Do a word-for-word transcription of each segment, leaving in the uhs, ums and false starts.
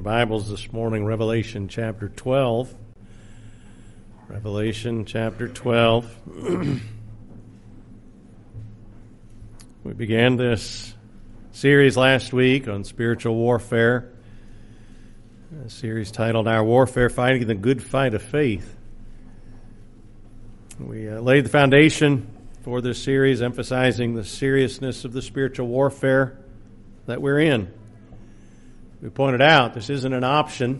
Bibles this morning, Revelation chapter twelve. Revelation chapter twelve. We began this series last week on spiritual warfare, a series titled Our Warfare, Fighting the Good Fight of Faith. We uh, laid the foundation for this series, emphasizing the seriousness of the spiritual warfare that we're in. We pointed out this isn't an option.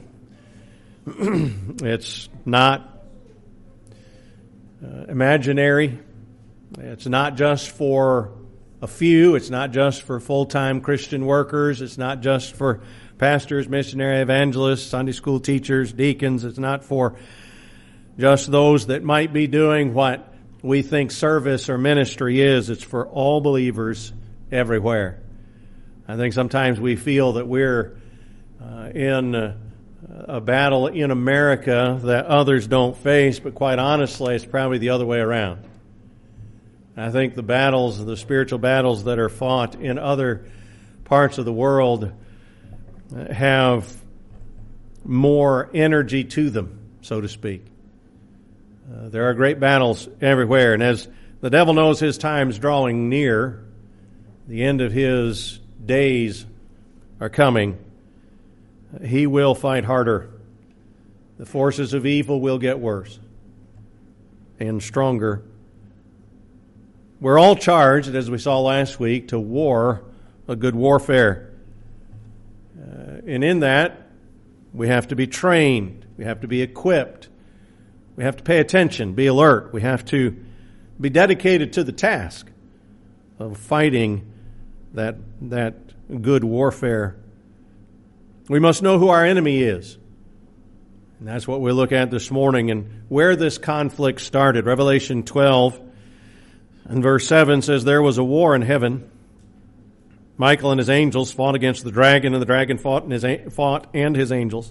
It's not uh, imaginary. It's not just for a few. It's not just for full-time Christian workers. It's not just for pastors, missionary evangelists, Sunday school teachers, deacons. It's not for just those that might be doing what we think service or ministry is. It's for all believers everywhere. I think sometimes we feel that we're uh, in a, a battle in America that others don't face, but quite honestly, it's probably the other way around. I think the battles, the spiritual battles that are fought in other parts of the world have more energy to them, so to speak. Uh, there are great battles everywhere, and as the devil knows his time's drawing near, the end of his days are coming, he will fight harder. The forces of evil will get worse and stronger. We're all charged, as we saw last week, to war a good warfare. Uh, and in that, we have to be trained. We have to be equipped. We have to pay attention, be alert. We have to be dedicated to the task of fighting that that good warfare. We must know who our enemy is. And that's what we'll look at this morning and where this conflict started. Revelation twelve and verse seven says, "There was a war in heaven. Michael and his angels fought against the dragon, and the dragon fought and his, fought and his angels,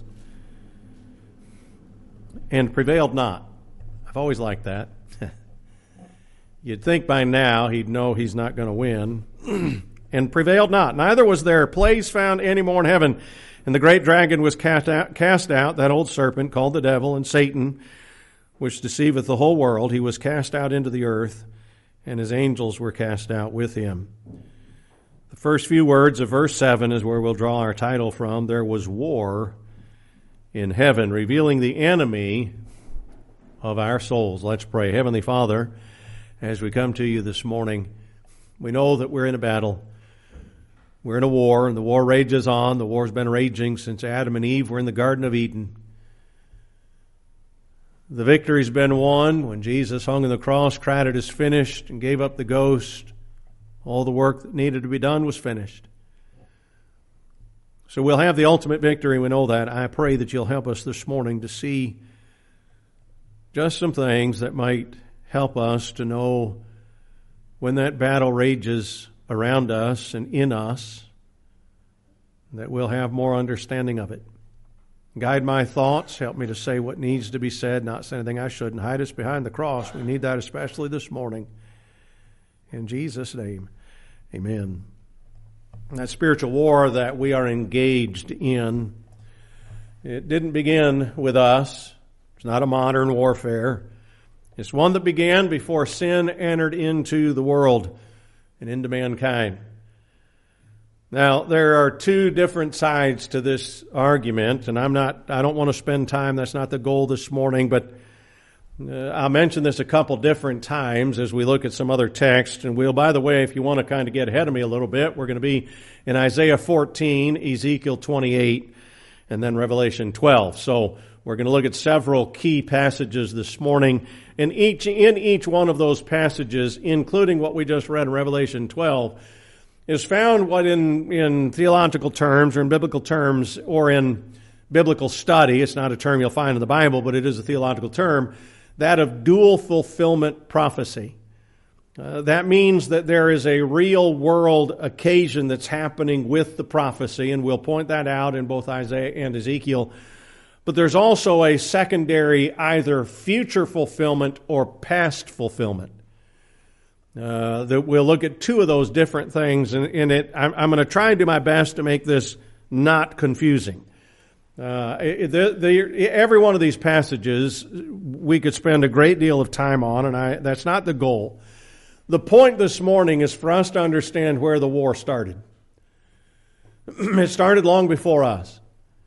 and prevailed not." I've always liked that. You'd think by now he'd know he's not going to win. "And prevailed not. Neither was there place found any more in heaven. And the great dragon was cast out, cast out, that old serpent called the devil and Satan, which deceiveth the whole world. He was cast out into the earth, and his angels were cast out with him." The first few words of verse seven is where we'll draw our title from. There was war in heaven, revealing the enemy of our souls. Let's pray. Heavenly Father, as we come to you this morning, we know that we're in a battle. We're in a war, and the war rages on. The war's been raging since Adam and Eve were in the Garden of Eden. The victory's been won when Jesus hung on the cross, cried, "It is finished," and gave up the ghost. All the work that needed to be done was finished. So we'll have the ultimate victory. We know that. I pray that you'll help us this morning to see just some things that might help us to know when that battle rages around us and in us, that we'll have more understanding of it. Guide my thoughts. Help me to say what needs to be said, not say anything I shouldn't. Hide us behind the cross. We need that especially this morning. In Jesus' name, amen. That spiritual war that we are engaged in, it didn't begin with us. It's not a modern warfare. It's one that began before sin entered into the world and into mankind. Now, there are two different sides to this argument, and I'm not, I don't want to spend time, that's not the goal this morning, but uh, I'll mention this a couple different times as we look at some other texts. And we'll, by the way, if you want to kind of get ahead of me a little bit, we're going to be in Isaiah fourteen, Ezekiel twenty-eight, and then Revelation twelve. So we're going to look at several key passages this morning. And each, in each one of those passages, including what we just read in Revelation twelve, is found what in, in theological terms or in biblical terms or in biblical study, it's not a term you'll find in the Bible, but it is a theological term, that of dual fulfillment prophecy. Uh, that means that there is a real world occasion that's happening with the prophecy, and we'll point that out in both Isaiah and Ezekiel. But there's also a secondary either future fulfillment or past fulfillment. Uh, that we'll look at two of those different things, and in it, I'm, I'm going to try and do my best to make this not confusing. Uh, the, the, every one of these passages we could spend a great deal of time on, and I, that's not the goal. The point this morning is for us to understand where the war started. It started long before us.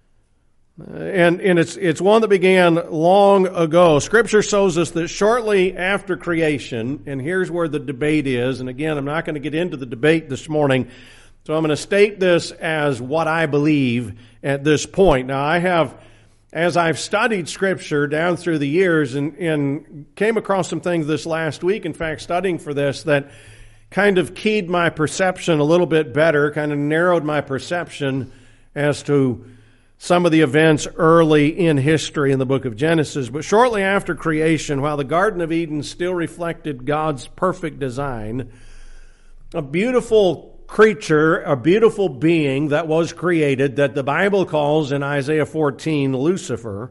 And, and it's, it's one that began long ago. Scripture shows us that shortly after creation, and here's where the debate is, and again, I'm not going to get into the debate this morning, so I'm going to state this as what I believe at this point. Now, I have, as I've studied Scripture down through the years and, and came across some things this last week, in fact, studying for this, that kind of keyed my perception a little bit better, kind of narrowed my perception as to some of the events early in history in the book of Genesis. But shortly after creation, while the Garden of Eden still reflected God's perfect design, a beautiful creature, a beautiful being that was created that the Bible calls in Isaiah fourteen Lucifer,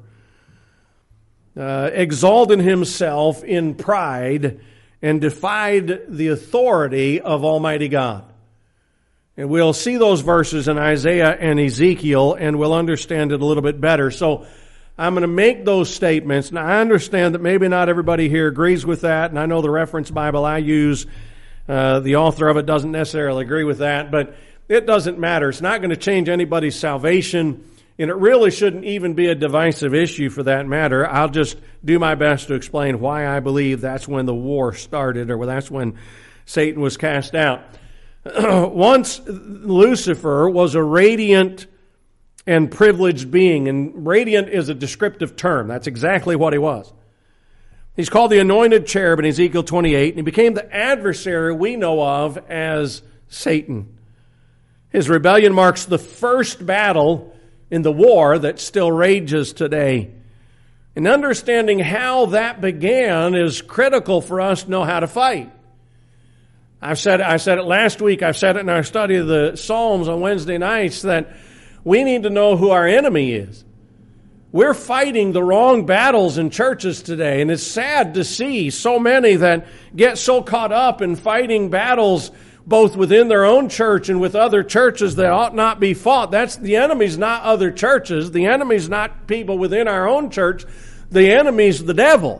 uh, exalted himself in pride and defied the authority of Almighty God. And we'll see those verses in Isaiah and Ezekiel, and we'll understand it a little bit better. So I'm going to make those statements. Now, I understand that maybe not everybody here agrees with that, and I know the reference Bible I use, uh, the author of it doesn't necessarily agree with that, but it doesn't matter. It's not going to change anybody's salvation, and it really shouldn't even be a divisive issue for that matter. I'll just do my best to explain why I believe that's when the war started, or that's when Satan was cast out. Once Lucifer was a radiant and privileged being, and radiant is a descriptive term. That's exactly what he was. He's called the anointed cherub in Ezekiel twenty-eight, and he became the adversary we know of as Satan. His rebellion marks the first battle in the war that still rages today. And understanding how that began is critical for us to know how to fight. I've said, I said it last week, I've said it in our study of the Psalms on Wednesday nights, that we need to know who our enemy is. We're fighting the wrong battles in churches today, and it's sad to see so many that get so caught up in fighting battles both within their own church and with other churches that ought not be fought. That's, the enemy's not other churches. The enemy's not people within our own church. The enemy's the devil.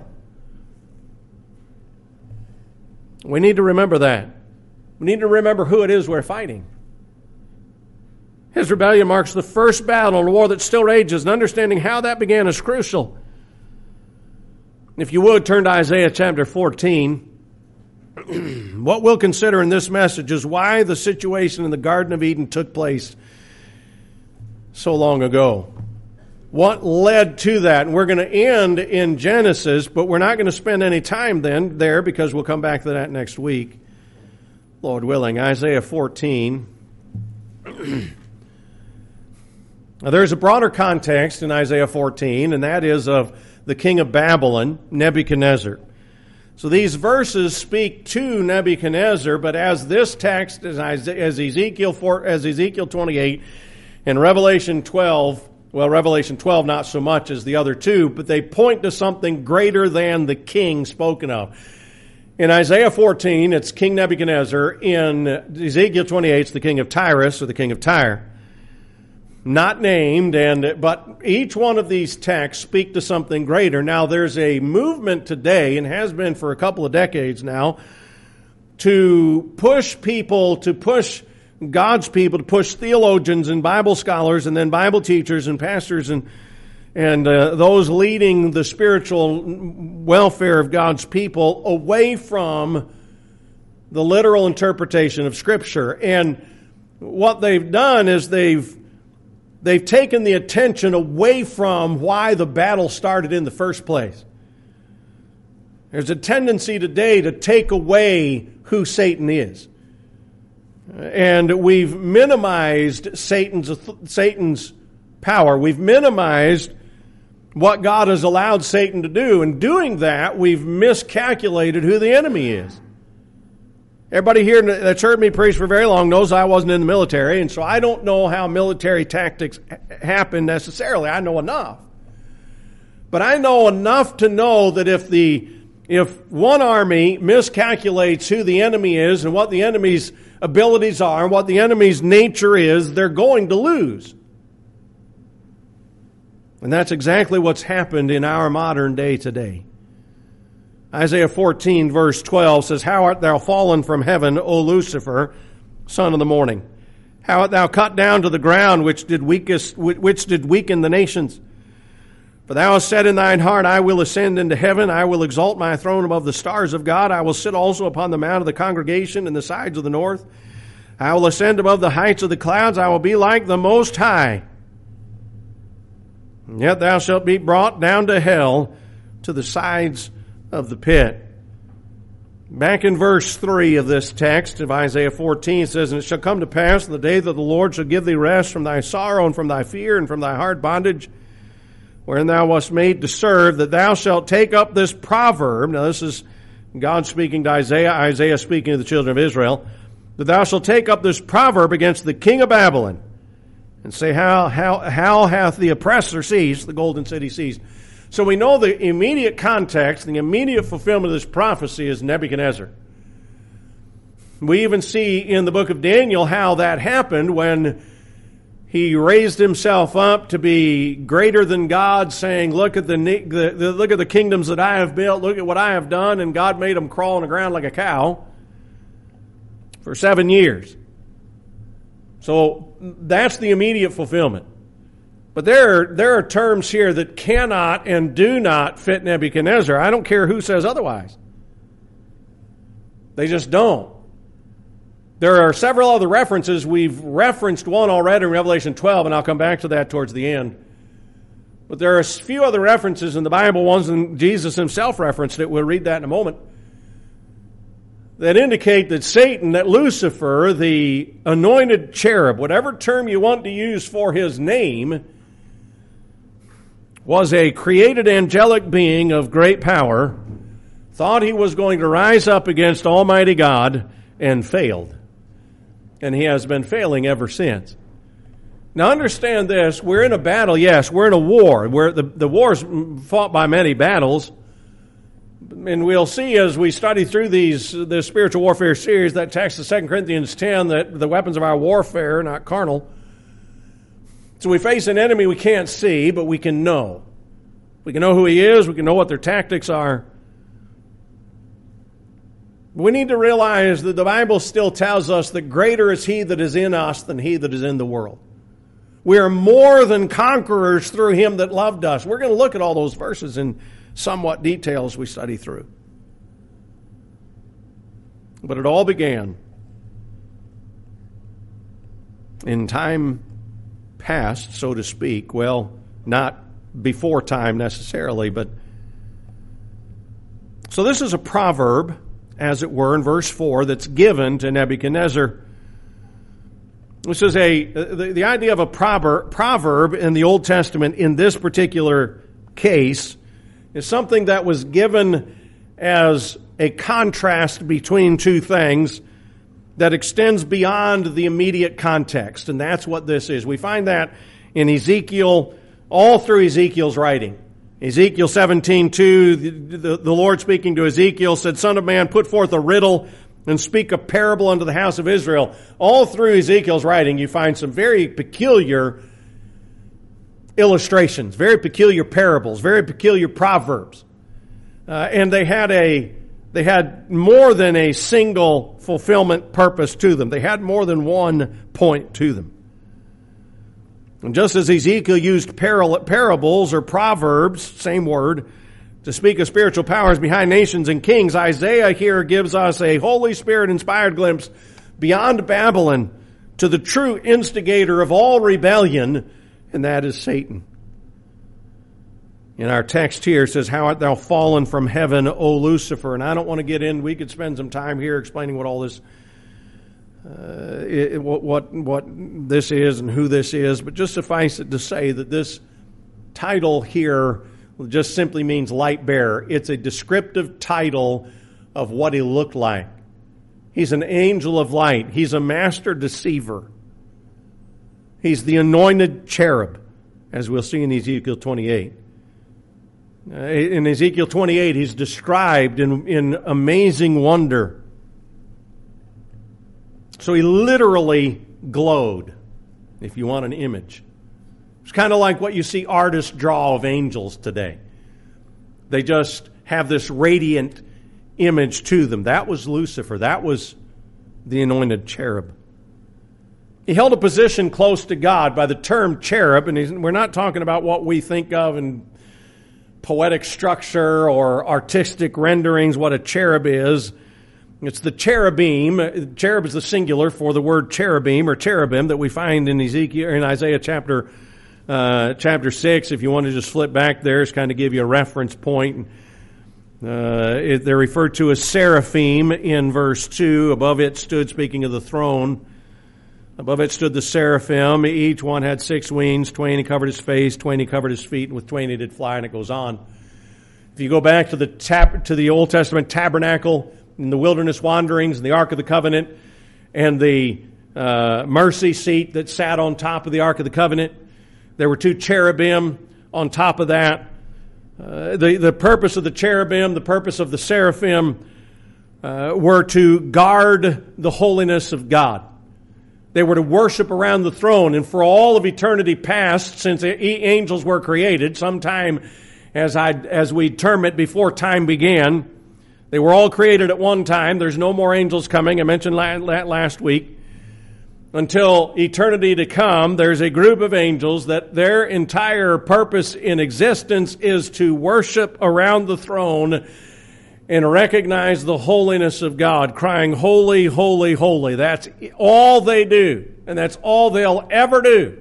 We need to remember that. We need to remember who it is we're fighting. His rebellion marks the first battle in a war that still rages, and understanding how that began is crucial. If you would, turn to Isaiah chapter fourteen. What we'll consider in this message is why the situation in the Garden of Eden took place so long ago. What led to that? And we're going to end in Genesis, but we're not going to spend any time then there because we'll come back to that next week, Lord willing. Isaiah fourteen. Now, there's a broader context in Isaiah fourteen, and that is of the king of Babylon, Nebuchadnezzar. So these verses speak to Nebuchadnezzar, but as this text, as Ezekiel four, as Ezekiel twenty-eight and Revelation twelve, well, Revelation twelve not so much as the other two, but they point to something greater than the king spoken of. In Isaiah fourteen, it's King Nebuchadnezzar. In Ezekiel twenty-eight, it's the king of Tyrus, or the king of Tyre. Not named, and but each one of these texts speak to something greater. Now, there's a movement today, and has been for a couple of decades now, to push people, to push God's people, to push theologians and Bible scholars and then Bible teachers and pastors and and uh, those leading the spiritual welfare of God's people away from the literal interpretation of Scripture. And what they've done is they've they've taken the attention away from why the battle started in the first place. There's a tendency today to take away who Satan is. And we've minimized Satan's Satan's power. We've minimized what God has allowed Satan to do. In doing that, we've miscalculated who the enemy is. Everybody here that's heard me preach for very long knows I wasn't in the military, and so I don't know how military tactics happen necessarily. I know enough. But I know enough to know that if the if one army miscalculates who the enemy is and what the enemy's abilities are and what the enemy's nature is, they're going to lose. And that's exactly what's happened in our modern day today. Isaiah fourteen verse twelve says, "How art thou fallen from heaven, O Lucifer, son of the morning? How art thou cut down to the ground, which did weakest, which did weaken the nations? For thou hast said in thine heart, I will ascend into heaven, I will exalt my throne above the stars of God, I will sit also upon the mount of the congregation in the sides of the north. I will ascend above the heights of the clouds, I will be like the Most High. And yet thou shalt be brought down to hell, to the sides of the pit." Back in verse three of this text of Isaiah fourteen, it says, "And it shall come to pass in the day that the Lord shall give thee rest from thy sorrow and from thy fear and from thy hard bondage, wherein thou wast made to serve, that thou shalt take up this proverb." Now this is God speaking to Isaiah, Isaiah speaking to the children of Israel. "That thou shalt take up this proverb against the king of Babylon, and say, how, how, how hath the oppressor ceased, the golden city ceased." So we know the immediate context, the immediate fulfillment of this prophecy is Nebuchadnezzar. We even see in the book of Daniel how that happened when he raised himself up to be greater than God, saying, look at the, the, the look at the kingdoms that I have built, look at what I have done, and God made him crawl on the ground like a cow for seven years. So that's the immediate fulfillment. But there are, there are terms here that cannot and do not fit Nebuchadnezzar. I don't care who says otherwise. They just don't. There are several other references. We've referenced one already in Revelation twelve, and I'll come back to that towards the end. But there are a few other references in the Bible, ones and Jesus himself referenced it. We'll read that in a moment. That indicate that Satan, that Lucifer, the anointed cherub, whatever term you want to use for his name, was a created angelic being of great power, thought he was going to rise up against Almighty God, and failed. And he has been failing ever since. Now understand this, we're in a battle, yes, we're in a war. We're, the, the war's fought by many battles. And we'll see as we study through these the spiritual warfare series, that text of Second Corinthians ten, that the weapons of our warfare are not carnal. So we face an enemy we can't see, but we can know. We can know who he is. We can know what their tactics are. We need to realize that the Bible still tells us that greater is he that is in us than he that is in the world. We are more than conquerors through him that loved us. We're going to look at all those verses in somewhat detail as we study through. But it all began in time past, so to speak. Well, not before time necessarily, but so this is a proverb, as it were, in verse four, that's given to Nebuchadnezzar. This is a the, the idea of a proverb, proverb in the Old Testament in this particular case is something that was given as a contrast between two things that extends beyond the immediate context. And that's what this is. We find that in Ezekiel, all through Ezekiel's writing. Ezekiel seventeen two, the, the, the Lord speaking to Ezekiel said, "Son of man, put forth a riddle and speak a parable unto the house of Israel." All through Ezekiel's writing, you find some very peculiar illustrations, very peculiar parables, very peculiar proverbs. Uh, and they had a They had more than a single fulfillment purpose to them. They had more than one point to them. And just as Ezekiel used parables or proverbs, same word, to speak of spiritual powers behind nations and kings, Isaiah here gives us a Holy Spirit-inspired glimpse beyond Babylon to the true instigator of all rebellion, and that is Satan. In our text here, it says, "How art thou fallen from heaven, O Lucifer?" And I don't want to get in. We could spend some time here explaining what all this, uh, it, what, what what this is and who this is. But just suffice it to say that this title here just simply means light bearer. It's a descriptive title of what he looked like. He's an angel of light. He's a master deceiver. He's the anointed cherub, as we'll see in Ezekiel twenty-eight. In Ezekiel twenty-eight, he's described in, in amazing wonder. So he literally glowed, if you want an image. It's kind of like what you see artists draw of angels today. They just have this radiant image to them. That was Lucifer. That was the anointed cherub. He held a position close to God. By the term cherub, and he's, we're not talking about what we think of in poetic structure or artistic renderings, what a cherub is. It's the cherubim. Cherub is the singular for the word cherubim or cherubim that we find in Ezekiel, in Isaiah chapter uh, chapter six. If you want to just flip back there, it's kind of give you a reference point. Uh, it, they're referred to as seraphim in verse two. Above it stood, speaking of the throne, above it stood the seraphim. Each one had six wings. Twain he covered his face, twain he covered his feet, and with twain he did fly, and it goes on. If you go back to the tab- to the Old Testament tabernacle, in the wilderness wanderings, and the Ark of the Covenant, and the uh, mercy seat that sat on top of the Ark of the Covenant, there were two cherubim on top of that. Uh, the, the purpose of the cherubim, the purpose of the seraphim, uh, were to guard the holiness of God. They were to worship around the throne, and for all of eternity past, since angels were created, sometime as I as we term it before time began, they were all created at one time. There's no more angels coming. I mentioned that last week. Until eternity to come, there's a group of angels that their entire purpose in existence is to worship around the throne and recognize the holiness of God, crying, holy, holy, holy. That's all they do, and that's all they'll ever do.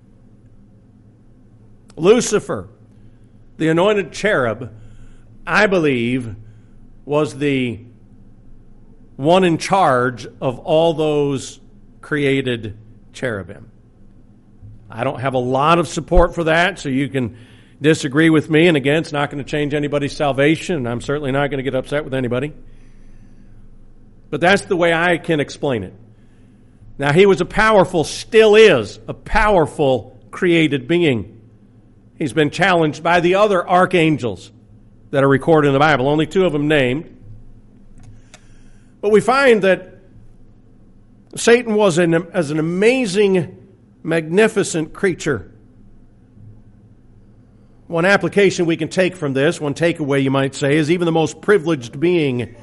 Lucifer, the anointed cherub, I believe, was the one in charge of all those created cherubim. I don't have a lot of support for that, so you can disagree with me. And again, it's not going to change anybody's salvation, and I'm certainly not going to get upset with anybody. But that's the way I can explain it. Now, he was a powerful, still is, a powerful created being. He's been challenged by the other archangels that are recorded in the Bible, only two of them named. But we find that Satan was an, as an amazing, magnificent creature. One application we can take from this, one takeaway you might say, is even the most privileged being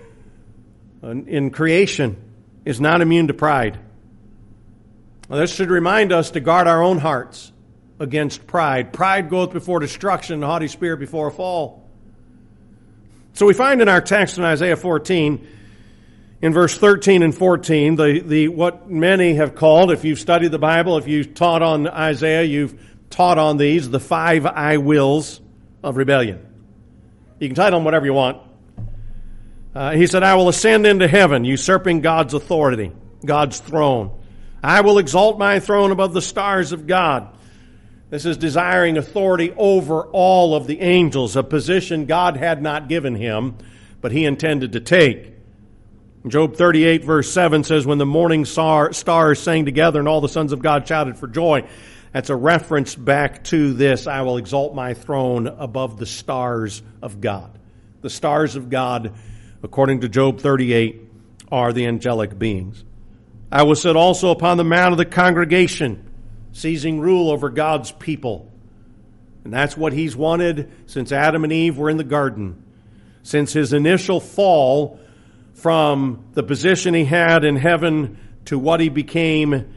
in creation is not immune to pride. Now, this should remind us to guard our own hearts against pride. Pride goeth before destruction, and a haughty spirit before a fall. So we find in our text in Isaiah fourteen, in verse thirteen and fourteen, the, the what many have called, if you've studied the Bible, if you've taught on Isaiah, you've taught on these, the five I wills of rebellion. You can title them whatever you want. Uh, he said, I will ascend into heaven, usurping God's authority, God's throne. I will exalt my throne above the stars of God. This is desiring authority over all of the angels, a position God had not given him, but he intended to take. Job thirty-eight verse seven says, when the morning star, stars sang together and all the sons of God shouted for joy. That's a reference back to this, I will exalt my throne above the stars of God. The stars of God, according to Job thirty-eight, are the angelic beings. I will sit also upon the mount of the congregation, seizing rule over God's people. And that's what he's wanted since Adam and Eve were in the garden. Since his initial fall from the position he had in heaven to what he became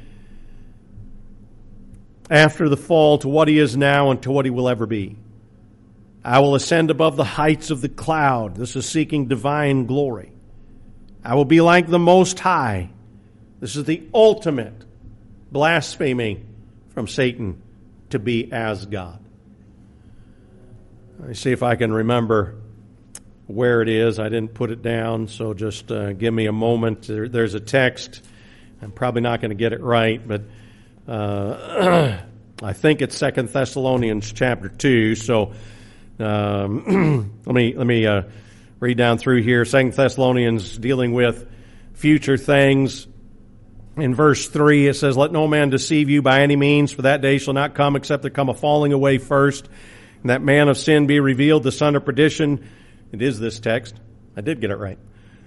after the fall, to what he is now and to what he will ever be. I will ascend above the heights of the cloud. This is seeking divine glory. I will be like the Most High. This is the ultimate blasphemy from Satan, to be as God. Let me see if I can remember where it is. I didn't put it down, so just uh, give me a moment. There, there's a text. I'm probably not going to get it right, but uh, I think it's Second Thessalonians chapter two. So um, let me let me uh, read down through here. Second Thessalonians dealing with future things. In verse three, it says, let no man deceive you by any means, for that day shall not come except there come a falling away first, and that man of sin be revealed, the son of perdition. It is this text. I did get it right.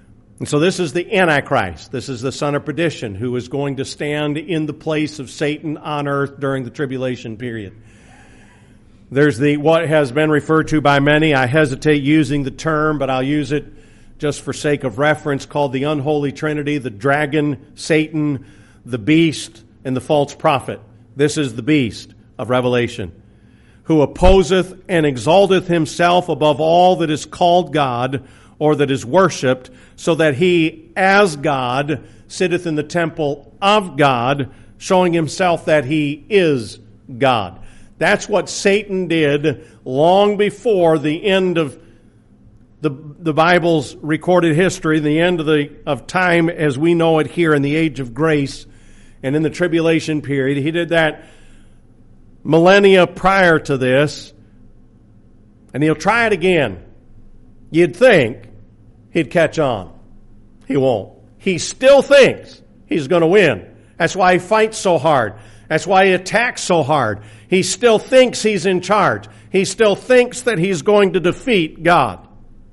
And so this is the Antichrist. This is the son of perdition who is going to stand in the place of Satan on earth during the tribulation period. There's the what has been referred to by many. I hesitate using the term, but I'll use it just for sake of reference, called the unholy trinity, the dragon, Satan, the beast, and the false prophet. This is the beast of Revelation, who opposeth and exalteth himself above all that is called God or that is worshipped, so that he, as God, sitteth in the temple of God, showing himself that he is God. That's what Satan did long before the end of the, the Bible's recorded history, the end of, the, of time as we know it here in the age of grace and in the tribulation period. He did that millennia prior to this, and he'll try it again. You'd think he'd catch on. He won't. He still thinks he's going to win. That's why he fights so hard. That's why he attacks so hard. He still thinks he's in charge. He still thinks that he's going to defeat God.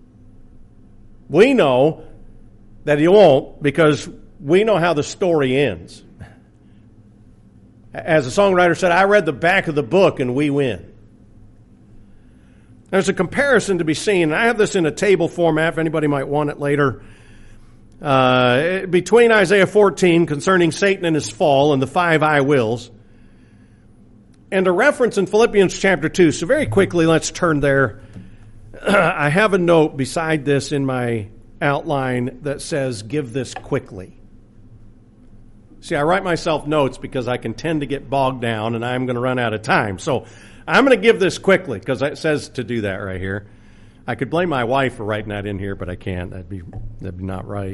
We know that he won't, because we know how the story ends. As the songwriter said, I read the back of the book and we win. There's a comparison to be seen, and I have this in a table format if anybody might want it later. Uh, between Isaiah fourteen concerning Satan and his fall and the five I wills, and a reference in Philippians chapter two. So very quickly, let's turn there. I have a note beside this in my outline that says, give this quickly. See, I write myself notes because I can tend to get bogged down and I'm going to run out of time. So I'm going to give this quickly because it says to do that right here. I could blame my wife for writing that in here, but I can't. That'd be, that'd be not right.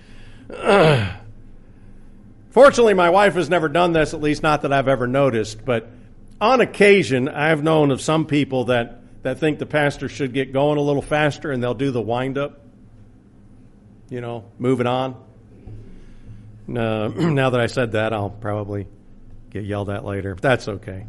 Uh, fortunately, my wife has never done this, at least not that I've ever noticed. But on occasion, I've known of some people that, that think the pastor should get going a little faster and they'll do the wind-up. You know, moving on. Uh, now that I said that, I'll probably get yelled at later. But that's okay.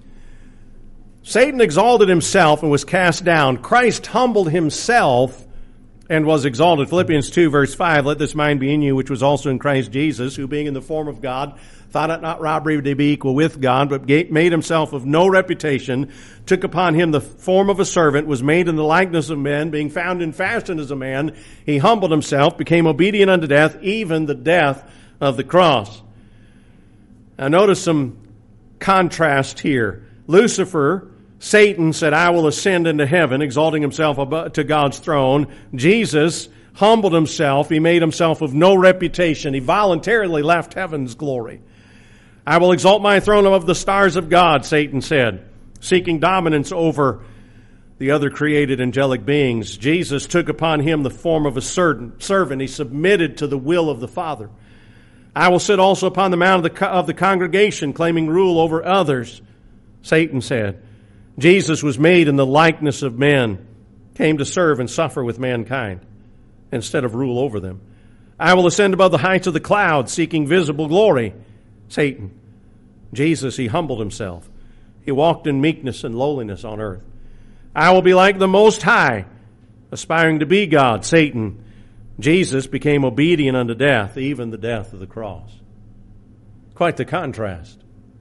Satan exalted himself and was cast down. Christ humbled himself and was exalted. Philippians two, verse five, let this mind be in you, which was also in Christ Jesus, who being in the form of God, thought it not robbery to be equal with God, but made himself of no reputation, took upon him the form of a servant, was made in the likeness of men, being found in fashion as a man. He humbled himself, became obedient unto death, even the death of the cross. Now notice some contrast here. Lucifer, Satan, said, I will ascend into heaven, exalting himself above, to God's throne. Jesus humbled himself. He made himself of no reputation. He voluntarily left heaven's glory. I will exalt my throne above the stars of God, Satan said, seeking dominance over the other created angelic beings. Jesus took upon him the form of a servant. He submitted to the will of the Father. I will sit also upon the mount of the, of the congregation, claiming rule over others, Satan said. Jesus was made in the likeness of men, came to serve and suffer with mankind instead of rule over them. I will ascend above the heights of the clouds, seeking visible glory, Satan. Jesus, he humbled himself. He walked in meekness and lowliness on earth. I will be like the Most High, aspiring to be God, Satan. Jesus became obedient unto death, even the death of the cross. Quite the contrast.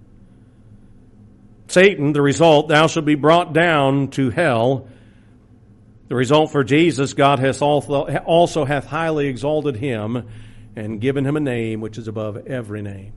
Satan, the result, thou shalt be brought down to hell. The result for Jesus, God has also, also hath highly exalted him and given him a name which is above every name.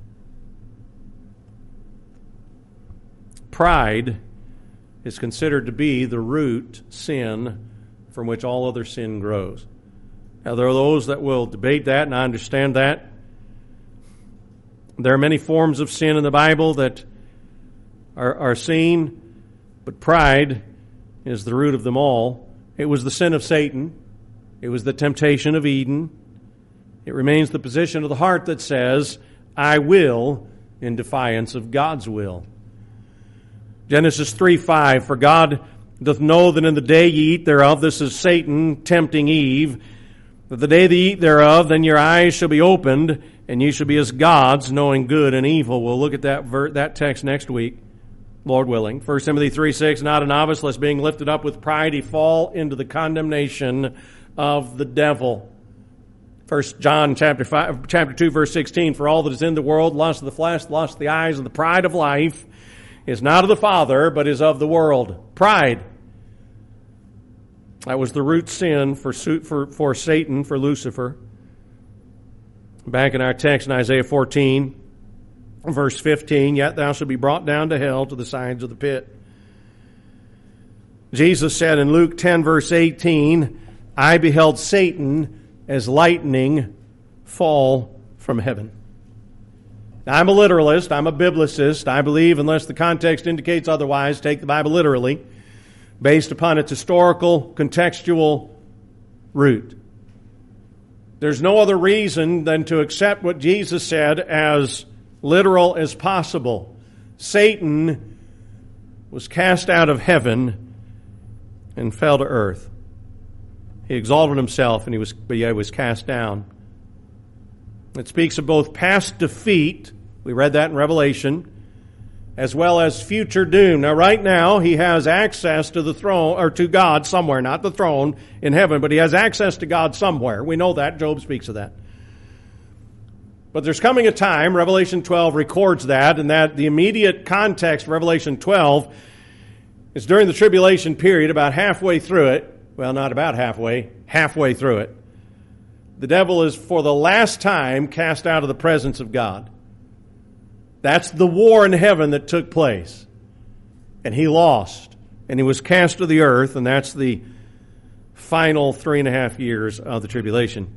Pride is considered to be the root sin from which all other sin grows. Now, there are those that will debate that, and I understand that. There are many forms of sin in the Bible that are, are seen, but pride is the root of them all. It was the sin of Satan. It was the temptation of Eden. It remains the position of the heart that says, I will, in defiance of God's will. Genesis three five, for God doth know that in the day ye eat thereof, this is Satan tempting Eve, that the day they eat thereof, then your eyes shall be opened, and ye shall be as gods, knowing good and evil. We'll look at that ver- that text next week, Lord willing. First Timothy three six, not a novice, lest being lifted up with pride he fall into the condemnation of the devil. First John chapter five, chapter two, verse sixteen, for all that is in the world, lust of the flesh, lust of the eyes, and the pride of life, is not of the Father, but is of the world. Pride. That was the root sin for, for, for Satan, for Lucifer. Back in our text in Isaiah fourteen, verse fifteen, yet thou shalt be brought down to hell, to the sides of the pit. Jesus said in Luke ten, verse eighteen, I beheld Satan as lightning fall from heaven. Now, I'm a literalist. I'm a biblicist. I believe, unless the context indicates otherwise, take the Bible literally, based upon its historical, contextual root. There's no other reason than to accept what Jesus said as literal as possible. Satan was cast out of heaven and fell to earth. He exalted himself, and he was, but yet he was cast down. It speaks of both past defeat, we read that in Revelation, as well as future doom. Now, right now, he has access to the throne, or to God somewhere, not the throne in heaven, but he has access to God somewhere. We know that. Job speaks of that. But there's coming a time, Revelation twelve records that, and that the immediate context of Revelation twelve is during the tribulation period, about halfway through it. Well, not about halfway, halfway through it. The devil is for the last time cast out of the presence of God. That's the war in heaven that took place. And he lost. And he was cast to the earth, and that's the final three and a half years of the tribulation.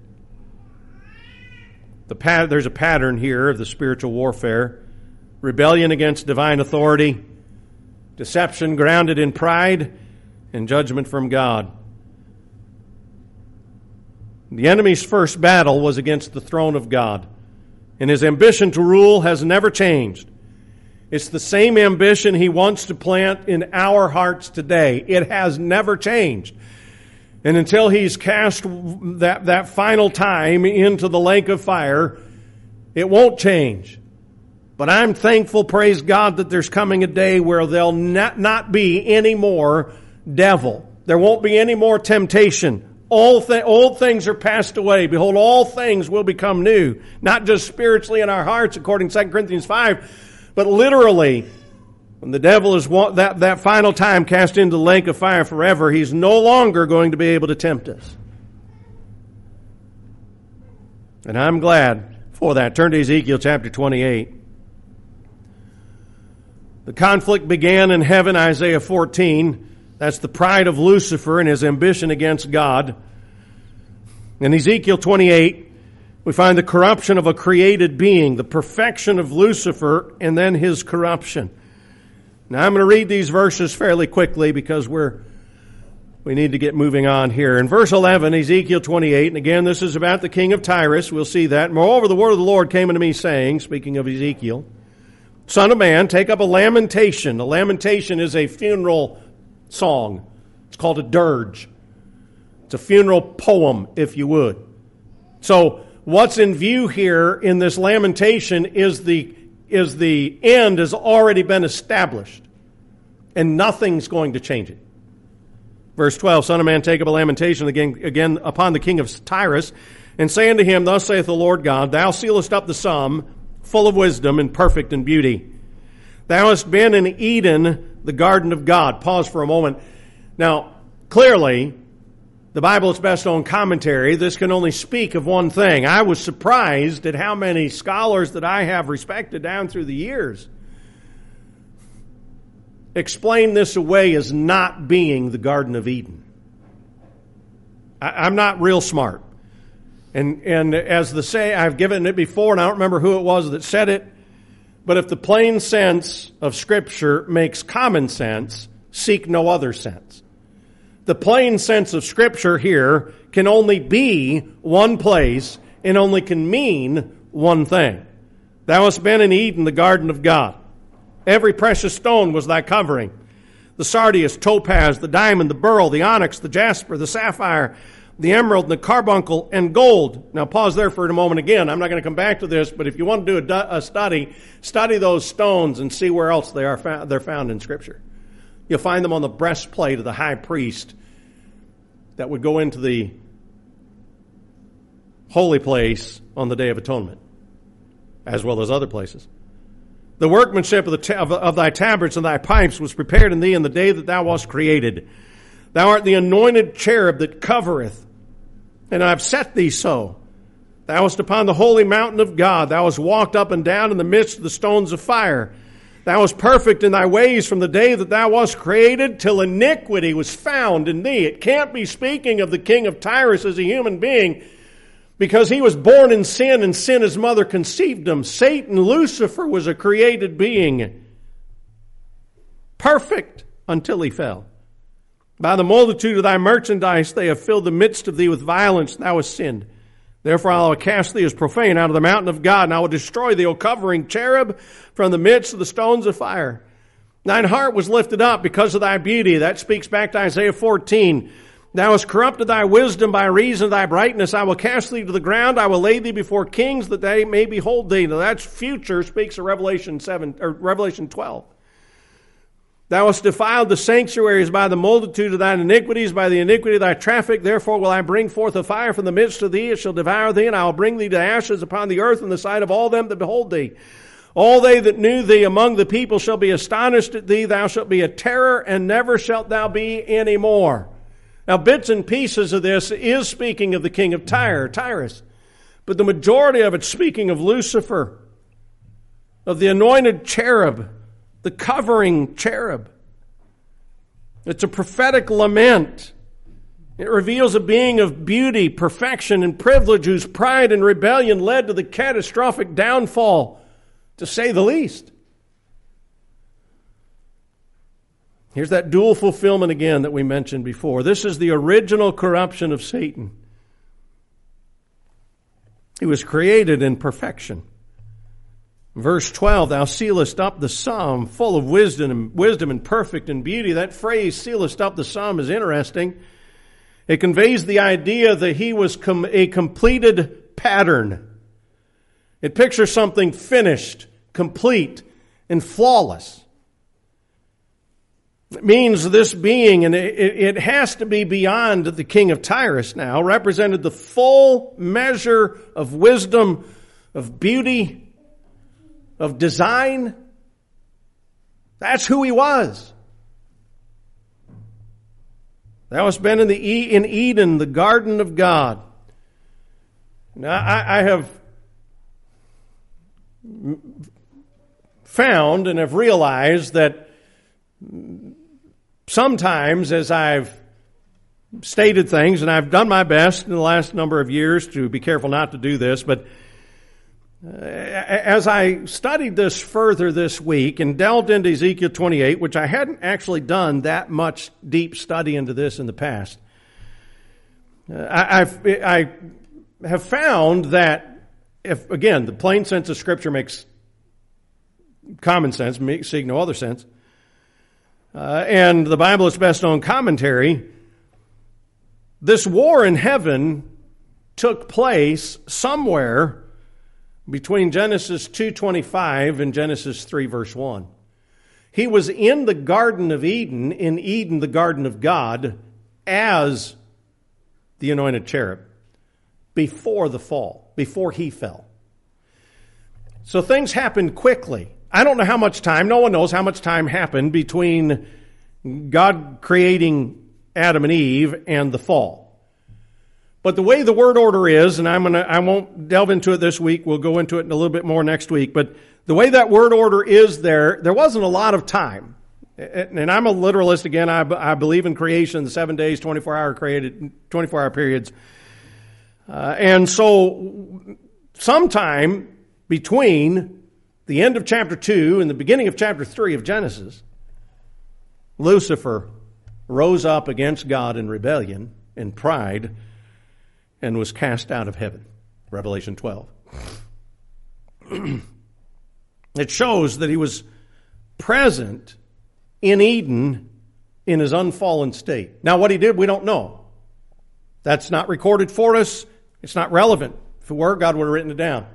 The pat- there's a pattern here of the spiritual warfare. Rebellion against divine authority, deception grounded in pride, and judgment from God. The enemy's first battle was against the throne of God, and his ambition to rule has never changed. It's the same ambition he wants to plant in our hearts today. It has never changed. And until he's cast that, that final time into the lake of fire, it won't change. But I'm thankful, praise God, that there's coming a day where there'll not, not be any more devil. There won't be any more temptation. All th- old things are passed away. Behold, all things will become new. Not just spiritually in our hearts, according to Second Corinthians five, but literally, when the devil is wa- that, that final time cast into the lake of fire forever, he's no longer going to be able to tempt us. And I'm glad for that. Turn to Ezekiel chapter twenty-eight. The conflict began in heaven, Isaiah fourteen. That's the pride of Lucifer and his ambition against God. In Ezekiel twenty-eight, we find the corruption of a created being, the perfection of Lucifer, and then his corruption. Now, I'm going to read these verses fairly quickly because we're we need to get moving on here. In verse eleven, Ezekiel twenty-eight, and again, this is about the king of Tyrus. We'll see that. Moreover, the word of the Lord came unto me, saying, speaking of Ezekiel, Son of man, take up a lamentation. A lamentation is a funeral song. It's called a dirge. It's a funeral poem, if you would. So what's in view here in this lamentation is the is the end has already been established, and nothing's going to change it. Verse twelve, Son of man, take up a lamentation again, again upon the king of Tyrus, and say unto him, Thus saith the Lord God, Thou sealest up the sum, full of wisdom and perfect in beauty. Thou hast been in Eden, the garden of God. Pause for a moment. Now, clearly, the Bible, its best known commentary, this can only speak of one thing. I was surprised at how many scholars that I have respected down through the years explain this away as not being the Garden of Eden. I, I'm not real smart. And, and as the say, I've given it before, and I don't remember who it was that said it, but if the plain sense of Scripture makes common sense, seek no other sense. The plain sense of Scripture here can only be one place and only can mean one thing. Thou hast been in Eden, the garden of God. Every precious stone was thy covering. The sardius, topaz, the diamond, the beryl, the onyx, the jasper, the sapphire, the emerald, the carbuncle, and gold. Now pause there for a moment again. I'm not going to come back to this, but if you want to do a, a study, study those stones and see where else they are found, they're found in Scripture. You'll find them on the breastplate of the high priest that would go into the holy place on the Day of Atonement, as well as other places. The workmanship of, the ta- of, of thy tabrets and thy pipes was prepared in thee in the day that thou wast created. Thou art the anointed cherub that covereth, and I have set thee so. Thou wast upon the holy mountain of God. Thou hast walked up and down in the midst of the stones of fire. Thou wast perfect in thy ways from the day that thou wast created till iniquity was found in thee. It can't be speaking of the king of Tyrus as a human being, because he was born in sin and sin his mother conceived him. Satan, Lucifer, was a created being, perfect until he fell. By the multitude of thy merchandise they have filled the midst of thee with violence. Thou hast sinned. Therefore I will cast thee as profane out of the mountain of God, and I will destroy thee, O covering cherub, from the midst of the stones of fire. Thine heart was lifted up because of thy beauty. That speaks back to Isaiah fourteen. Thou hast corrupted thy wisdom by reason of thy brightness. I will cast thee to the ground. I will lay thee before kings that they may behold thee. Now that's future, speaks of Revelation seven or Revelation twelve. Thou hast defiled the sanctuaries by the multitude of thine iniquities, by the iniquity of thy traffic. Therefore will I bring forth a fire from the midst of thee. It shall devour thee, and I will bring thee to ashes upon the earth in the sight of all them that behold thee. All they that knew thee among the people shall be astonished at thee. Thou shalt be a terror, and never shalt thou be any more. Now, bits and pieces of this is speaking of the king of Tyre, Tyrus. But the majority of it speaking of Lucifer, of the anointed cherub, the covering cherub. It's a prophetic lament. It reveals a being of beauty, perfection, and privilege whose pride and rebellion led to the catastrophic downfall, to say the least. Here's that dual fulfillment again that we mentioned before. This is the original corruption of Satan. He was created in perfection. Verse twelve, thou sealest up the sum, full of wisdom and wisdom and perfect in beauty. That phrase, sealest up the sum, is interesting. It conveys the idea that he was com- a completed pattern. It pictures something finished, complete, and flawless. It means this being, and it, it has to be beyond the king of Tyrus now, represented the full measure of wisdom, of beauty, of design. That's who he was. Thou hast been in the in Eden, the garden of God. Now I, I have found and have realized that sometimes, as I've stated things, and I've done my best in the last number of years to be careful not to do this, but as I studied this further this week and delved into Ezekiel twenty-eight, which I hadn't actually done that much deep study into this in the past, I, I've, I have found that if, again, the plain sense of Scripture makes common sense, seeing no other sense, uh, and the Bible is best known commentary, this war in heaven took place somewhere between Genesis two twenty-five and Genesis three verse one. He was in the Garden of Eden, in Eden, the garden of God, as the anointed cherub, before the fall, before he fell. So things happened quickly. I don't know how much time, no one knows how much time happened between God creating Adam and Eve and the fall. But the way the word order is, and I'm gonna, I won't delve into it this week, we'll go into it in a little bit more next week, but the way that word order is there, there wasn't a lot of time. And I'm a literalist again, I, I believe in creation, the seven days, twenty-four hour created, twenty-four hour periods. Uh, and so sometime between the end of chapter two and the beginning of chapter three of Genesis, Lucifer rose up against God in rebellion and pride and was cast out of heaven. Revelation twelve. It shows that he was present in Eden in his unfallen state. Now what he did, we don't know. That's not recorded for us. It's not relevant. If it were, God would have written it down.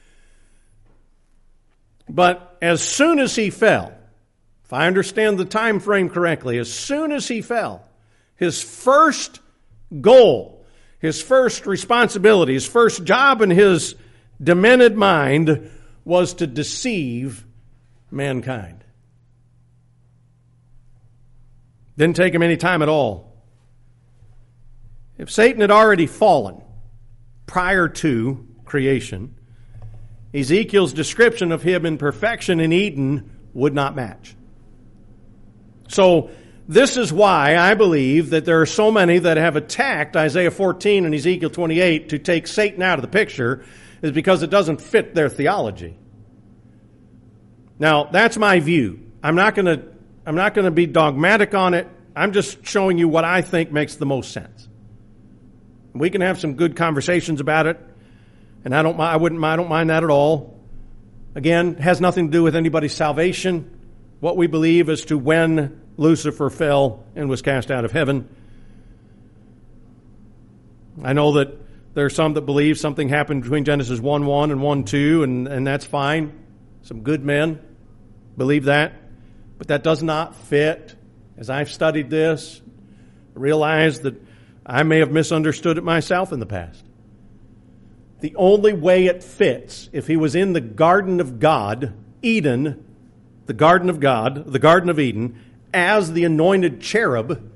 But as soon as he fell, if I understand the time frame correctly, as soon as he fell, his first goal, his first responsibility, his first job in his demented mind was to deceive mankind. Didn't take him any time at all. If Satan had already fallen prior to creation, Ezekiel's description of him in perfection in Eden would not match. So, this is why I believe that there are so many that have attacked Isaiah fourteen and Ezekiel twenty-eight to take Satan out of the picture, is because it doesn't fit their theology. Now, that's my view. I'm not going to I'm not going to be dogmatic on it. I'm just showing you what I think makes the most sense. We can have some good conversations about it, and I don't I wouldn't I don't mind that at all. Again, it has nothing to do with anybody's salvation. What we believe as to when Lucifer fell and was cast out of heaven. I know that there are some that believe something happened between Genesis one one and one two, and, and that's fine. Some good men believe that. But that does not fit. As I've studied this, I realize that I may have misunderstood it myself in the past. The only way it fits, if he was in the garden of God, Eden, the garden of God, the garden of Eden, as the anointed cherub,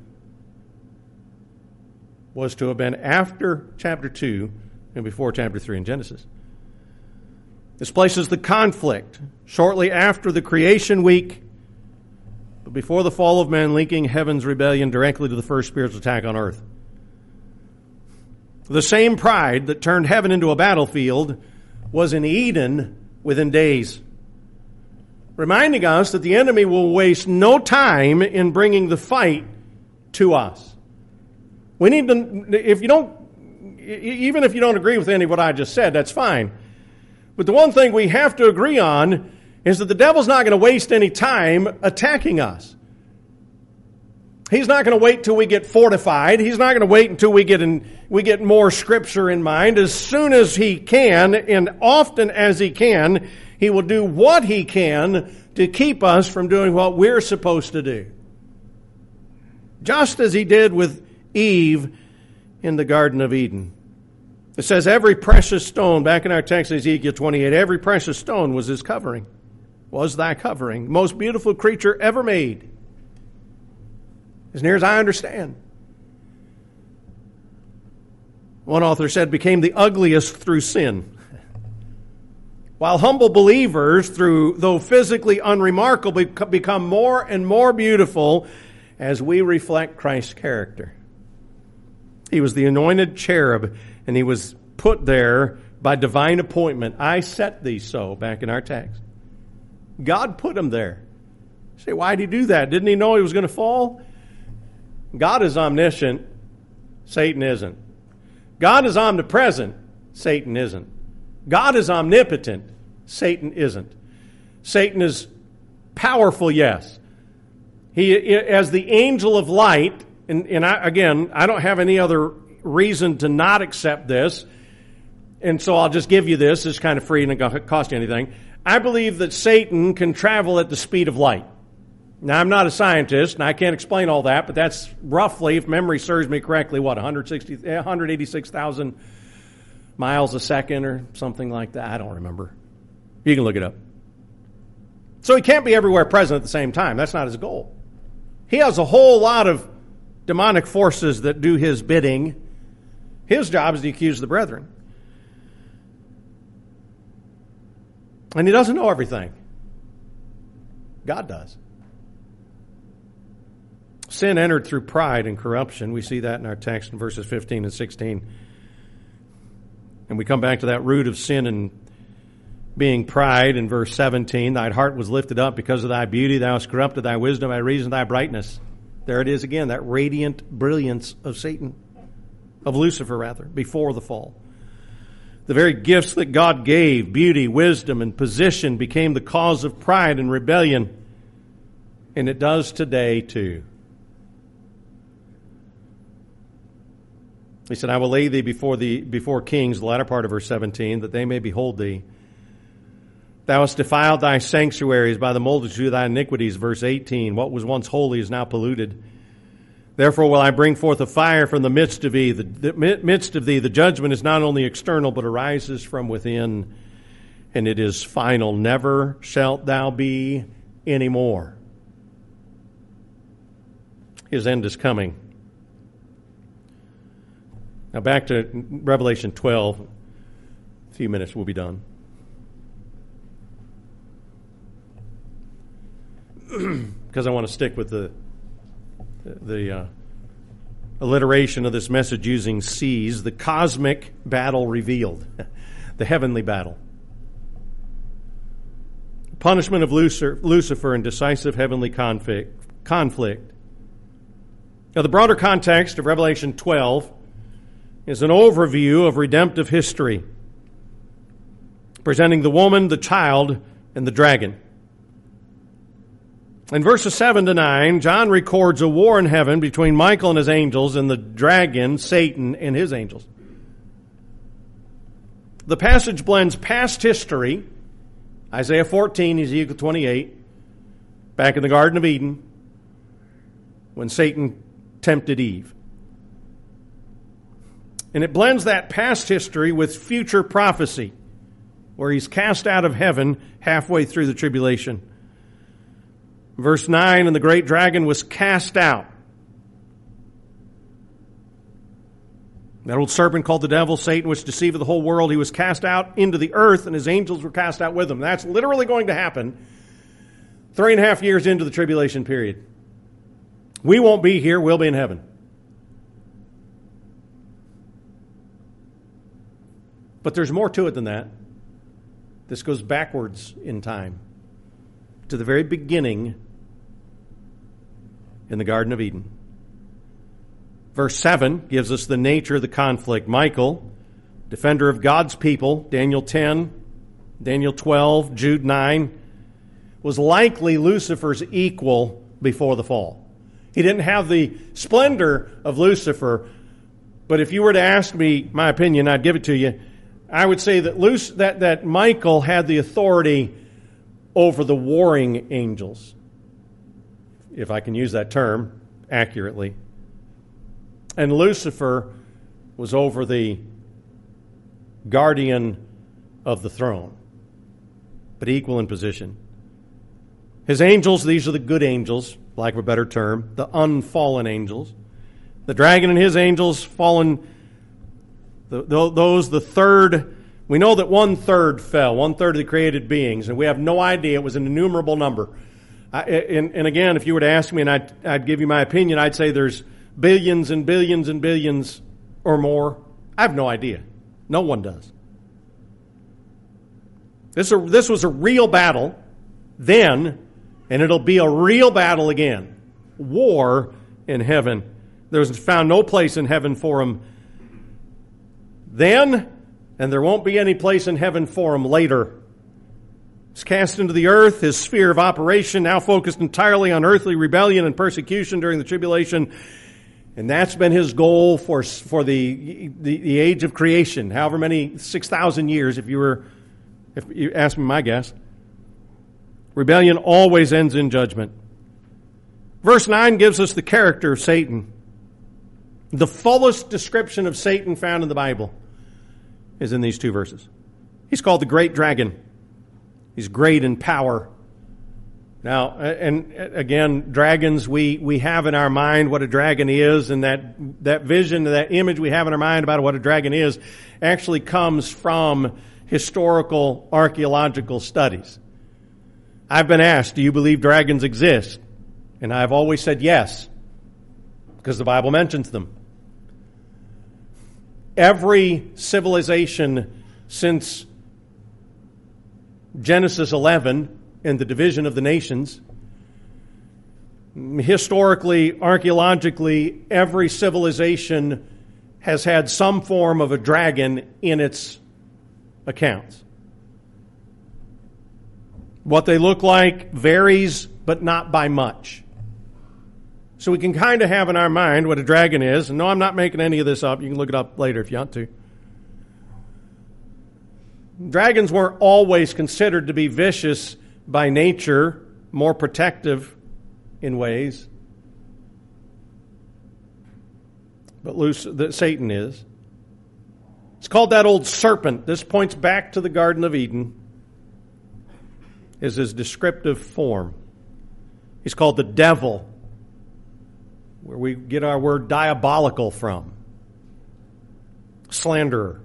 was to have been after chapter two and before chapter three in Genesis. This places the conflict shortly after the creation week, but before the fall of man, linking heaven's rebellion directly to the first spiritual attack on earth. The same pride that turned heaven into a battlefield was in Eden within days, reminding us that the enemy will waste no time in bringing the fight to us. We need to, if you don't, even if you don't agree with any of what I just said, that's fine. But the one thing we have to agree on is that the devil's not going to waste any time attacking us. He's not going to wait till we get fortified. He's not going to wait until we get in, we get more scripture in mind. As soon as he can, and often as he can, he will do what he can to keep us from doing what we're supposed to do. Just as he did with Eve in the Garden of Eden. It says every precious stone, back in our text, Ezekiel twenty-eight, every precious stone was his covering, was thy covering. Most beautiful creature ever made, as near as I understand. One author said, became the ugliest through sin. While humble believers, through though physically unremarkable, become more and more beautiful as we reflect Christ's character. He was the anointed cherub, and he was put there by divine appointment. I set thee so, back in our text. God put him there. You say, why did he do that? Didn't he know he was going to fall? God is omniscient. Satan isn't. God is omnipresent. Satan isn't. God is omnipotent. Satan isn't. Satan is powerful, yes. He, as the angel of light, and, and I, again, I don't have any other reason to not accept this, and so I'll just give you this. It's kind of free and it doesn't cost you anything. I believe that Satan can travel at the speed of light. Now, I'm not a scientist, and I can't explain all that, but that's roughly, if memory serves me correctly, what, one hundred sixty, one hundred eighty-six thousand miles a second or something like that? I don't remember. You can look it up. So he can't be everywhere present at the same time. That's not his goal. He has a whole lot of demonic forces that do his bidding. His job is to accuse the brethren. And he doesn't know everything. God does. Sin entered through pride and corruption. We see that in our text in verses fifteen and sixteen. And we come back to that root of sin and being pride in verse seventeen. Thy heart was lifted up because of thy beauty. Thou hast corrupted thy wisdom by reason of thy brightness. There it is again, that radiant brilliance of Satan, of Lucifer rather, before the fall. The very gifts that God gave, beauty, wisdom, and position, became the cause of pride and rebellion. And it does today too. He said, I will lay thee before the before kings, the latter part of verse seventeen, that they may behold thee. Thou hast defiled thy sanctuaries by the multitude of thy iniquities, verse eighteen. What was once holy is now polluted. Therefore will I bring forth a fire from the midst of thee. The, the midst of thee, the judgment is not only external, but arises from within, and it is final. Never shalt thou be any more. His end is coming. Now back to Revelation twelve. A few minutes, we'll be done. Because I want to stick with the the uh, alliteration of this message using C's, the cosmic battle revealed, the heavenly battle. Punishment of Lucifer and decisive heavenly conflict. conflict. Now, the broader context of Revelation twelve is an overview of redemptive history, presenting the woman, the child, and the dragon. In verses seven to nine, John records a war in heaven between Michael and his angels and the dragon, Satan, and his angels. The passage blends past history, Isaiah fourteen, Ezekiel twenty-eight, back in the Garden of Eden, when Satan tempted Eve. And it blends that past history with future prophecy, where he's cast out of heaven halfway through the tribulation. Verse nine, and the great dragon was cast out. That old serpent called the devil, Satan, which deceived the whole world, he was cast out into the earth, and his angels were cast out with him. That's literally going to happen three and a half years into the tribulation period. We won't be here, we'll be in heaven. But there's more to it than that. This goes backwards in time to the very beginning in the Garden of Eden. Verse seven gives us the nature of the conflict. Michael, defender of God's people, Daniel ten, Daniel twelve, Jude nine, was likely Lucifer's equal before the fall. He didn't have the splendor of Lucifer, but if you were to ask me my opinion, I'd give it to you. I would say that Luc- that, that Michael had the authority over the warring angels, if I can use that term accurately. And Lucifer was over the guardian of the throne, but equal in position. His angels, these are the good angels, lack of a better term, the unfallen angels. The dragon and his angels, fallen, the, the, those, the third, we know that one-third fell, one-third of the created beings, and we have no idea. It was an innumerable number. I, and, and again, if you were to ask me and I'd, I'd give you my opinion, I'd say there's billions and billions and billions or more. I have no idea. No one does. This, a, this was a real battle then, and it'll be a real battle again. War in heaven. There's found no place in heaven for him then, and there won't be any place in heaven for him later. He's cast into the earth, his sphere of operation now focused entirely on earthly rebellion and persecution during the tribulation. And that's been his goal for, for the, the, the age of creation, however many, six thousand years, if you were, if you ask me my guess. Rebellion always ends in judgment. Verse nine gives us the character of Satan. The fullest description of Satan found in the Bible is in these two verses. He's called the great dragon. He's great in power. Now, and again, dragons, we, we have in our mind what a dragon is, and that, that vision, that image we have in our mind about what a dragon is actually comes from historical archaeological studies. I've been asked, do you believe dragons exist? And I've always said yes, because the Bible mentions them. Every civilization since Genesis eleven and the division of the nations, historically, archaeologically, every civilization has had some form of a dragon in its accounts. What they look like varies, but not by much. So we can kind of have in our mind what a dragon is. And no, I'm not making any of this up. You can look it up later if you want to. Dragons weren't always considered to be vicious by nature, more protective in ways. but Lucifer, that Satan is. It's called that old serpent. This points back to the Garden of Eden as his descriptive form. He's called the devil, where we get our word diabolical from. Slanderer.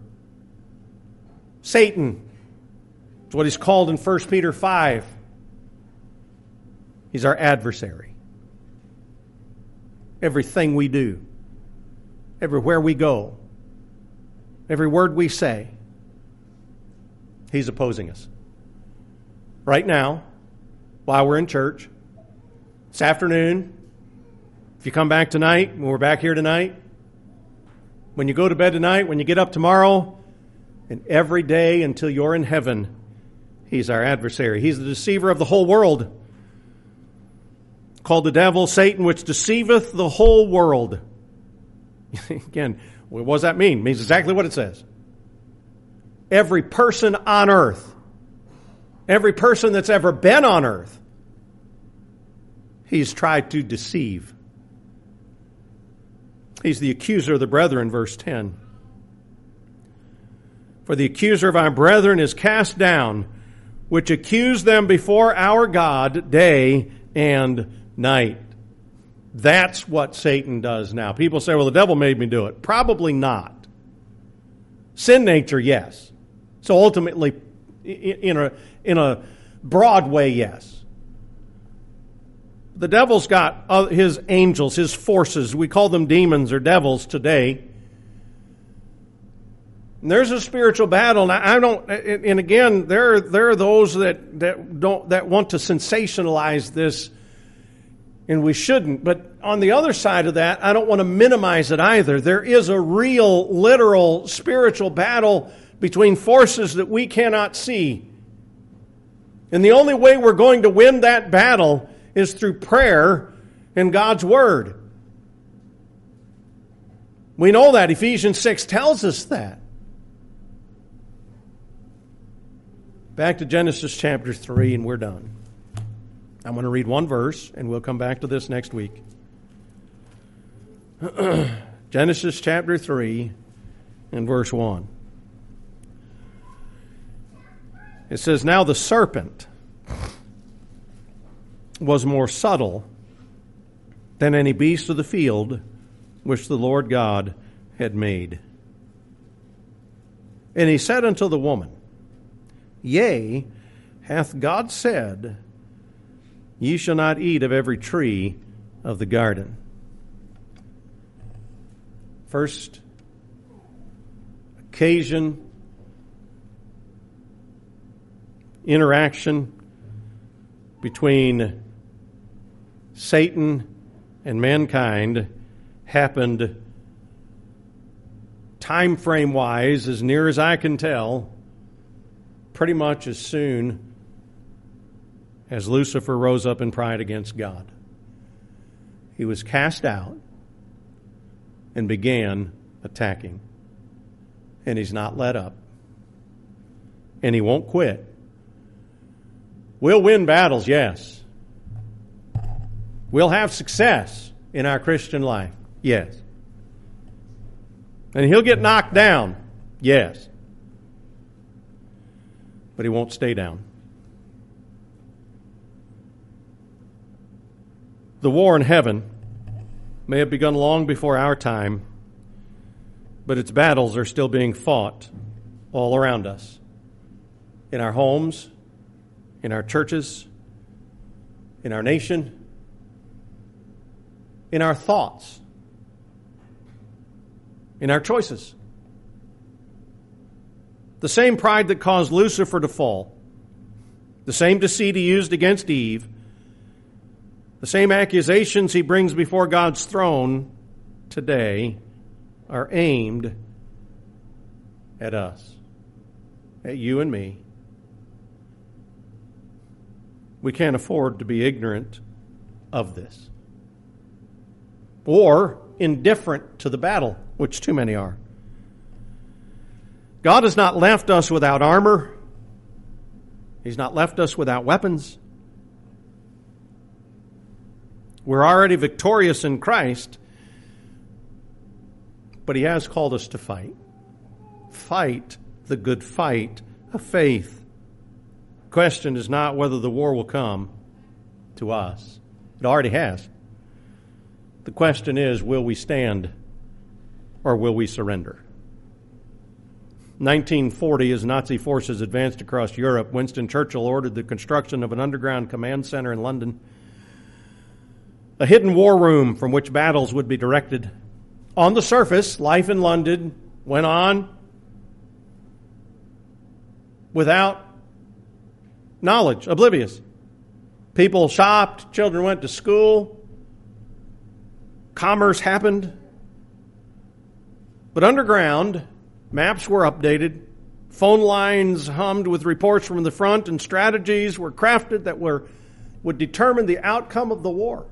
Satan is what he's called in First Peter five. He's our adversary. Everything we do, everywhere we go, every word we say, he's opposing us. Right now, while we're in church, this afternoon, if you come back tonight, when we're back here tonight, when you go to bed tonight, when you get up tomorrow, and every day until you're in heaven, he's our adversary. He's the deceiver of the whole world. Called the devil, Satan, which deceiveth the whole world. Again, what does that mean? It means exactly what it says. Every person on earth, every person that's ever been on earth, he's tried to deceive. He's the accuser of the brethren, verse ten. For the accuser of our brethren is cast down, which accuse them before our God day and night. That's what Satan does now. People say, well, the devil made me do it. Probably not. Sin nature, yes. So ultimately, in a, in a broad way, yes. The devil's got his angels, his forces. We call them demons or devils today. And there's a spiritual battle. And I don't, and again, there, there are those that, that don't, that want to sensationalize this, and we shouldn't. But on the other side of that, I don't want to minimize it either. There is a real, literal, spiritual battle between forces that we cannot see. And the only way we're going to win that battle is through prayer and God's Word. We know that. Ephesians six tells us that. Back to Genesis chapter three, and we're done. I'm going to read one verse, and we'll come back to this next week. Genesis chapter three and verse one. It says, now the serpent was more subtle than any beast of the field which the Lord God had made. And he said unto the woman, yea, hath God said, ye shall not eat of every tree of the garden. First occasion, interaction between Satan and mankind happened time frame wise, as near as I can tell, pretty much as soon as Lucifer rose up in pride against God. He was cast out and began attacking. And he's not let up. And he won't quit. We'll win battles, yes. We'll have success in our Christian life, yes. And he'll get knocked down, yes. But he won't stay down. The war in heaven may have begun long before our time, but its battles are still being fought all around us. In our homes, in our churches, in our nation, in our thoughts, in our choices. The same pride that caused Lucifer to fall, the same deceit he used against Eve, the same accusations he brings before God's throne today are aimed at us, at you and me. We can't afford to be ignorant of this or indifferent to the battle, which too many are. God has not left us without armor. He's not left us without weapons. We're already victorious in Christ. But he has called us to fight. Fight the good fight of faith. The question is not whether the war will come to us. It already has. The question is, will we stand or will we surrender? nineteen forty, as Nazi forces advanced across Europe, Winston Churchill ordered the construction of an underground command center in London, a hidden war room from which battles would be directed. On the surface, life in London went on without knowledge, oblivious. People shopped, children went to school, commerce happened. But underground, maps were updated, phone lines hummed with reports from the front, and strategies were crafted that were would determine the outcome of the war.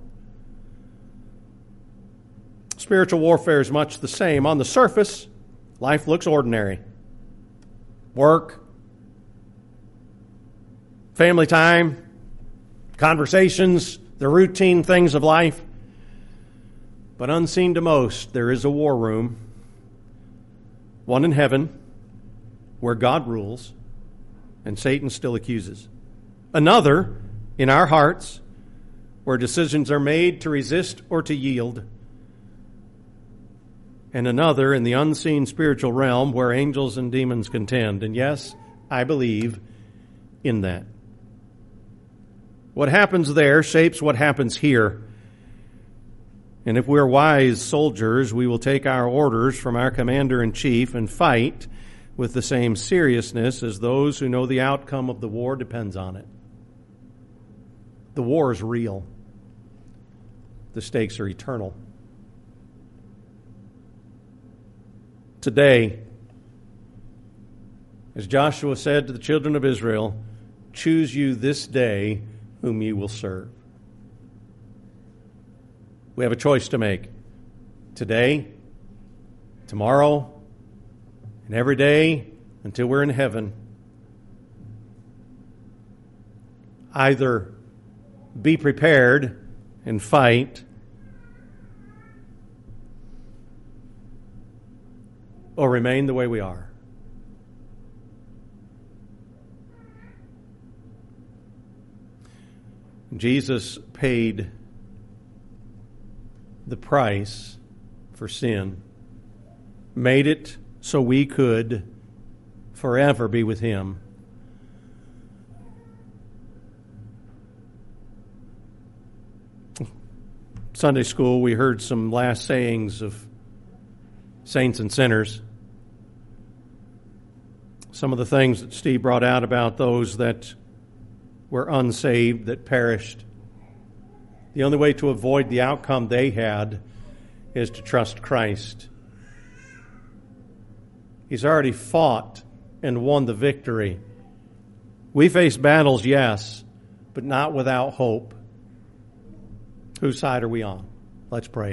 Spiritual warfare is much the same. On the surface, life looks ordinary. Work, family time, conversations, the routine things of life. But unseen to most, there is a war room, one in heaven, where God rules and Satan still accuses. Another in our hearts, where decisions are made to resist or to yield. And another in the unseen spiritual realm, where angels and demons contend. And yes, I believe in that. What happens there shapes what happens here. And if we're wise soldiers, we will take our orders from our commander-in-chief and fight with the same seriousness as those who know the outcome of the war depends on it. The war is real. The stakes are eternal. Today, as Joshua said to the children of Israel, choose you this day whom you will serve. We have a choice to make. Today, tomorrow, and every day until we're in heaven. Either be prepared and fight, or remain the way we are. Jesus paid the price for sin, made it so we could forever be with Him. Sunday school, we heard some last sayings of saints and sinners. Some of the things that Steve brought out about those that were unsaved, that perished. The only way to avoid the outcome they had is to trust Christ. He's already fought and won the victory. We face battles, yes, but not without hope. Whose side are we on? Let's pray.